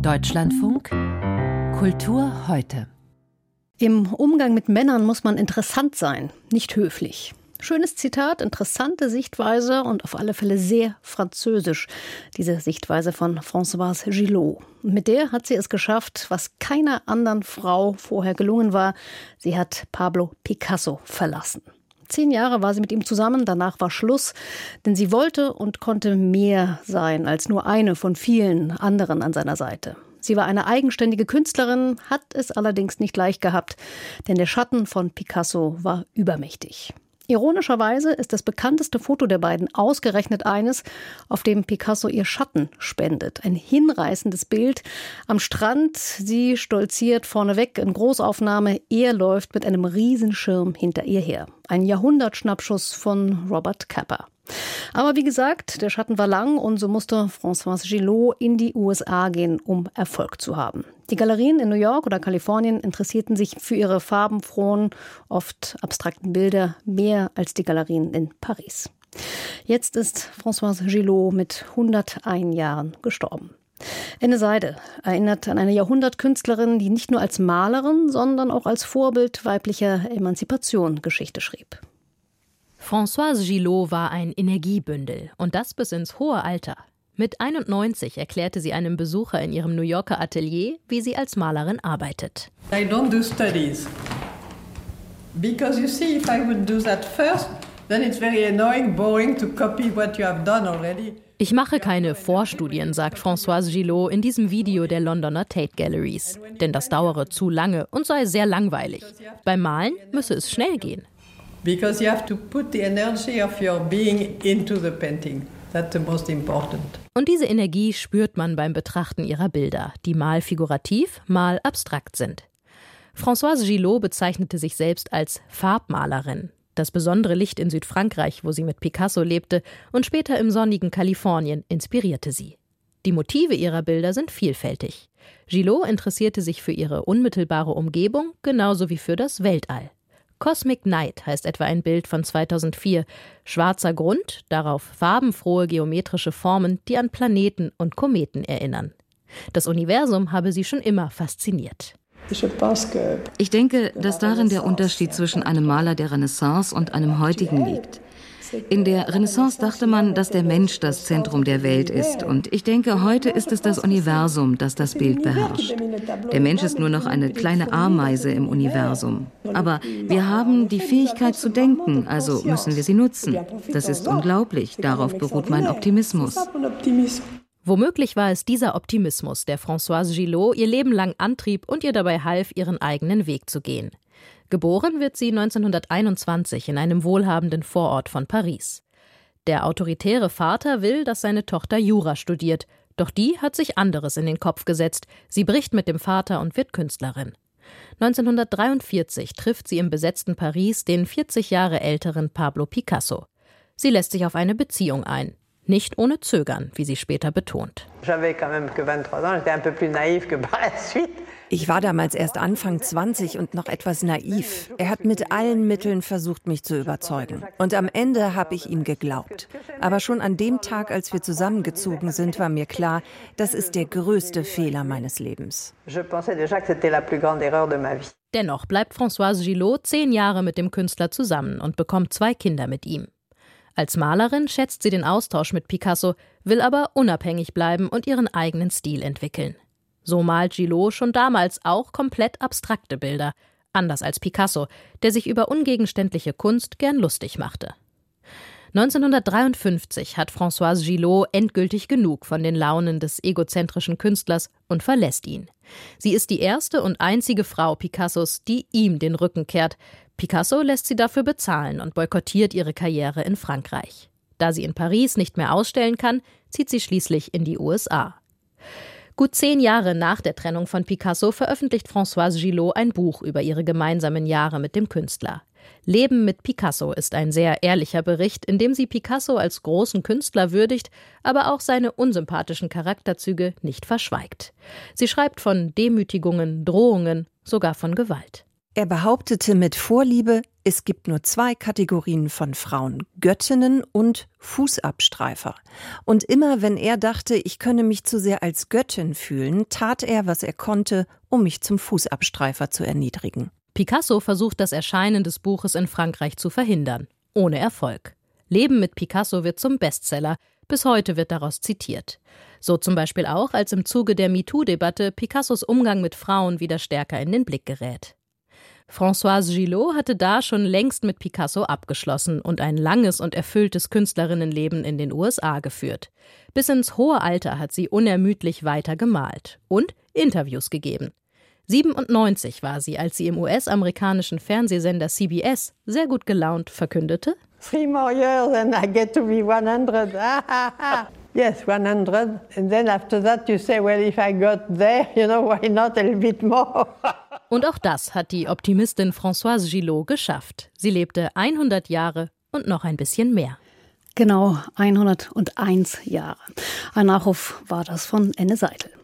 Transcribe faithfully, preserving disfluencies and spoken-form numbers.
Deutschlandfunk Kultur heute. Im Umgang mit Männern muss man interessant sein, nicht höflich. Schönes Zitat, interessante Sichtweise und auf alle Fälle sehr französisch. Diese Sichtweise von Françoise Gillot. Und mit der hat sie es geschafft, was keiner anderen Frau vorher gelungen war. Sie hat Pablo Picasso verlassen. Zehn Jahre war sie mit ihm zusammen, danach war Schluss. Denn sie wollte und konnte mehr sein als nur eine von vielen anderen an seiner Seite. Sie war eine eigenständige Künstlerin, hat es allerdings nicht leicht gehabt. Denn der Schatten von Picasso war übermächtig. Ironischerweise ist das bekannteste Foto der beiden ausgerechnet eines, auf dem Picasso ihr Schatten spendet. Ein hinreißendes Bild am Strand. Sie stolziert vorneweg in Großaufnahme. Er läuft mit einem Riesenschirm hinter ihr her. Ein Jahrhundertschnappschuss von Robert Capa. Aber wie gesagt, der Schatten war lang und so musste Françoise Gillot in die U S A gehen, um Erfolg zu haben. Die Galerien in New York oder Kalifornien interessierten sich für ihre farbenfrohen, oft abstrakten Bilder mehr als die Galerien in Paris. Jetzt ist Françoise Gillot mit hundertein Jahren gestorben. Enne Seide erinnert an eine Jahrhundertkünstlerin, die nicht nur als Malerin, sondern auch als Vorbild weiblicher Emanzipation Geschichte schrieb. Françoise Gillot war ein Energiebündel und das bis ins hohe Alter. Mit einundneunzig erklärte sie einem Besucher in ihrem New Yorker Atelier, wie sie als Malerin arbeitet. I don't do studies. Because you see, if I would do that first, then it's very annoying, boring to copy what you have done already. Ich mache keine Vorstudien, sagt Françoise Gillot in diesem Video der Londoner Tate Galleries. Denn das dauere zu lange und sei sehr langweilig. Beim Malen müsse es schnell gehen. Because you have to put the energy of your being into the painting. That's the most important. Und diese Energie spürt man beim Betrachten ihrer Bilder, die mal figurativ, mal abstrakt sind. Françoise Gillot bezeichnete sich selbst als Farbmalerin. Das besondere Licht in Südfrankreich, wo sie mit Picasso lebte, und später im sonnigen Kalifornien inspirierte sie. Die Motive ihrer Bilder sind vielfältig. Gillot interessierte sich für ihre unmittelbare Umgebung genauso wie für das Weltall. Cosmic Night heißt etwa ein Bild von zweitausendvier. Schwarzer Grund, darauf farbenfrohe geometrische Formen, die an Planeten und Kometen erinnern. Das Universum habe sie schon immer fasziniert. Ich denke, dass darin der Unterschied zwischen einem Maler der Renaissance und einem heutigen liegt. In der Renaissance dachte man, dass der Mensch das Zentrum der Welt ist. Und ich denke, heute ist es das Universum, das das Bild beherrscht. Der Mensch ist nur noch eine kleine Ameise im Universum. Aber wir haben die Fähigkeit zu denken, also müssen wir sie nutzen. Das ist unglaublich. Darauf beruht mein Optimismus. Womöglich war es dieser Optimismus, der Françoise Gillot ihr Leben lang antrieb und ihr dabei half, ihren eigenen Weg zu gehen. Geboren wird sie neunzehnhunderteinundzwanzig in einem wohlhabenden Vorort von Paris. Der autoritäre Vater will, dass seine Tochter Jura studiert, doch die hat sich anderes in den Kopf gesetzt. Sie bricht mit dem Vater und wird Künstlerin. neunzehnhundertdreiundvierzig trifft sie im besetzten Paris den vierzig Jahre älteren Pablo Picasso. Sie lässt sich auf eine Beziehung ein. Nicht ohne Zögern, wie sie später betont. Ich war damals erst Anfang zwanzig und noch etwas naiv. Er hat mit allen Mitteln versucht, mich zu überzeugen. Und am Ende habe ich ihm geglaubt. Aber schon an dem Tag, als wir zusammengezogen sind, war mir klar, das ist der größte Fehler meines Lebens. Dennoch bleibt Françoise Gillot zehn Jahre mit dem Künstler zusammen und bekommt zwei Kinder mit ihm. Als Malerin schätzt sie den Austausch mit Picasso, will aber unabhängig bleiben und ihren eigenen Stil entwickeln. So malt Gillot schon damals auch komplett abstrakte Bilder, anders als Picasso, der sich über ungegenständliche Kunst gern lustig machte. neunzehnhundertdreiundfünfzig hat Françoise Gillot endgültig genug von den Launen des egozentrischen Künstlers und verlässt ihn. Sie ist die erste und einzige Frau Picassos, die ihm den Rücken kehrt. Picasso lässt sie dafür bezahlen und boykottiert ihre Karriere in Frankreich. Da sie in Paris nicht mehr ausstellen kann, zieht sie schließlich in die U S A. Gut zehn Jahre nach der Trennung von Picasso veröffentlicht Françoise Gillot ein Buch über ihre gemeinsamen Jahre mit dem Künstler. Leben mit Picasso ist ein sehr ehrlicher Bericht, in dem sie Picasso als großen Künstler würdigt, aber auch seine unsympathischen Charakterzüge nicht verschweigt. Sie schreibt von Demütigungen, Drohungen, sogar von Gewalt. Er behauptete mit Vorliebe, es gibt nur zwei Kategorien von Frauen, Göttinnen und Fußabstreifer. Und immer wenn er dachte, ich könne mich zu sehr als Göttin fühlen, tat er, was er konnte, um mich zum Fußabstreifer zu erniedrigen. Picasso versucht das Erscheinen des Buches in Frankreich zu verhindern. Ohne Erfolg. Leben mit Picasso wird zum Bestseller. Bis heute wird daraus zitiert. So zum Beispiel auch, als im Zuge der MeToo-Debatte Picassos Umgang mit Frauen wieder stärker in den Blick gerät. Françoise Gillot hatte da schon längst mit Picasso abgeschlossen und ein langes und erfülltes Künstlerinnenleben in den U S A geführt. Bis ins hohe Alter hat sie unermüdlich weiter gemalt und Interviews gegeben. siebenundneunzig war sie, als sie im U S-amerikanischen Fernsehsender C B S sehr gut gelaunt verkündete: Three more years and I get to be one hundred. Yes, one hundred. And then after that you say, well, if I got there, you know, why not a little bit more? Und auch das hat die Optimistin Françoise Gillot geschafft. Sie lebte hundert Jahre und noch ein bisschen mehr. Genau, hunderteins Jahre. Ein Nachruf war das von Enne Seidel.